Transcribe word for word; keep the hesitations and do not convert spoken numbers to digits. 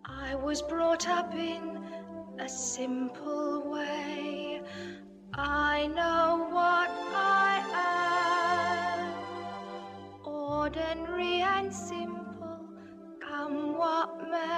I was brought up in a simple way. I know what I am. Ordinary and simple, come what may.